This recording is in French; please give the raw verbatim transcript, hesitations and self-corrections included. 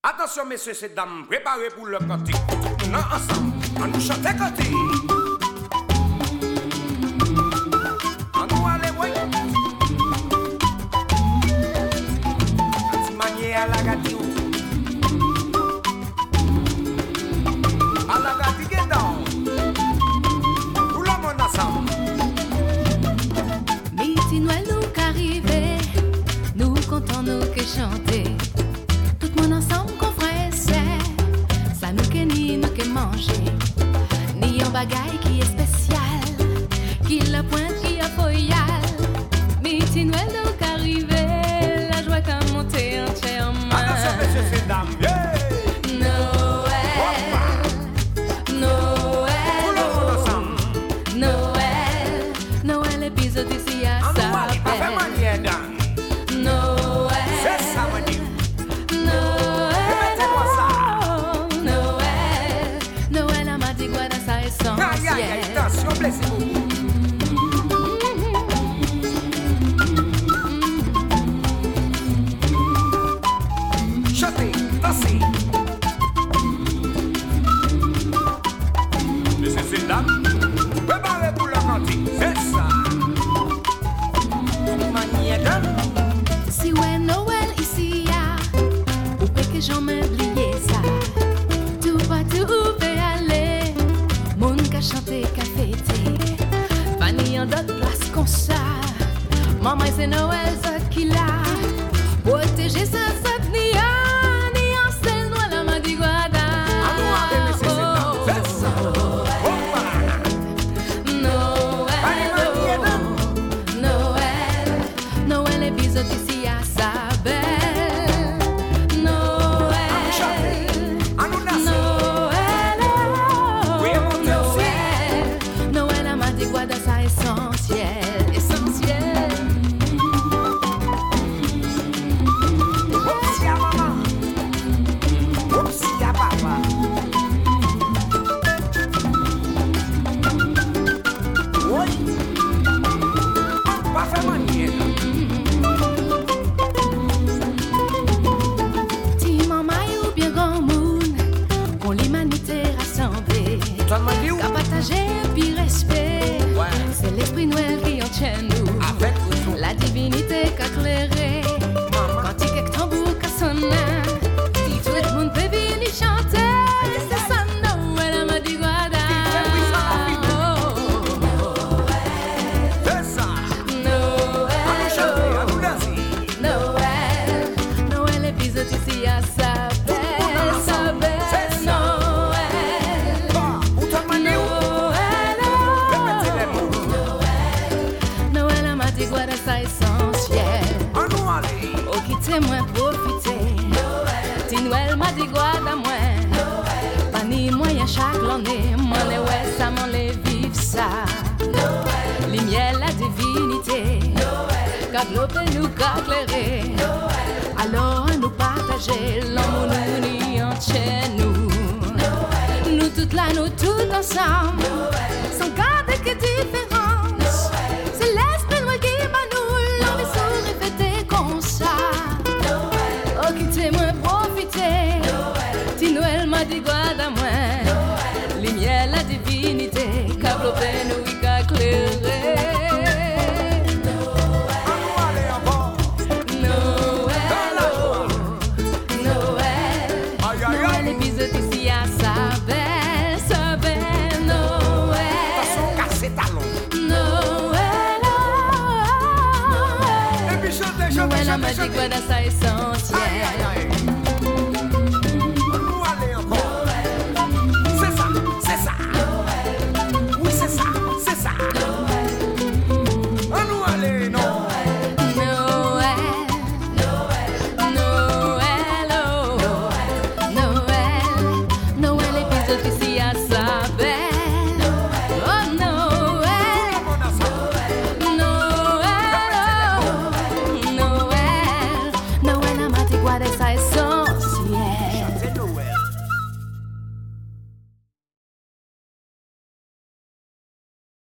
Attention, messieurs et dames, préparez pour le cantique. Tout le monde ensemble, on nous chante cantique. On nous allez, oui. On manier à la gâteau. À la gâteau, get down. Tout le monde ensemble. Midi Noël nous qu'arriver, nous comptons nous que chanter. Tout le monde ensemble qu'on ferait c'est, ça nous que ni nous que manger. Ni un bagaille qui est spécial, qui la pointe qui a foyal. Midi Noël nous qu'arriver, la joie qu'a monté entièrement. Attention, messieurs et dames, yeah. D'ici à sa belle. Noël. C'est ça, on dit. Noël. Noël. Noël a Mardi Gras dans sa essentielle. Aïe, aïe, aïe, attention, blessez-vous. Chantez, dansez. Messieurs et dames, préparez pour la cantique. C'est ça. Si ouais Noël ici ya, ou peut que j'en m'oublié ça. Tout partout où peut aller, moun qu'a chanté, qu'a fêté. Pas ni en d'autres places comme ça. Maman c'est Noël ça qui l'a. Protéger ça ça ni a, ni en seul noir la Mardi Gras. D'ici à sa belle. Noël. Noël. Noël. Noël a Mardi Gras dans sa essentielle. Essentielle. Oups, y'a maman. Oups, y'a papa. Oui. Pas fait manier. Qu'à partager puis respect, ouais. C'est l'esprit Noël qui enchaîne nous. Avec nous. La divinité qu'a clairé. Quand il y a que tambour qu'a sonné, tout le monde peut venir chanter. C'est ça Noël à Mardi Gras. C'est ça. Noël. Noël. Noël est bisous ici à sa belle, sa belle. Ça essentiel. Oh, quittez-moi, profitez. Ti Noël Mardi Gras à moi. Pas ni moyen chaque l'année. Moi, les ouais, ça m'en les vive ça. Les miel, la divinité. Qu'a globé nous, qu'a clairé. Alors, nous partager l'amour, nous ni chez nous. Nous toutes là, nous toutes ensemble. Sans garder que différence. C'est l'esprit Noël qui m'a quittez-moi, profitez. Ti Noël Mardi Gras à moi. Lumière, la divinité. Qu'a globé nous, qu'a clairé. Noël. Noël. Noël est bisous d'ici à sa belle, sa belle. Noël. Façon cassé talon. Noël. Et puis chantez, chantez, Noël a chantez, Mardi chantez. Gras dans sa essentielle. Aïe, aïe, aïe.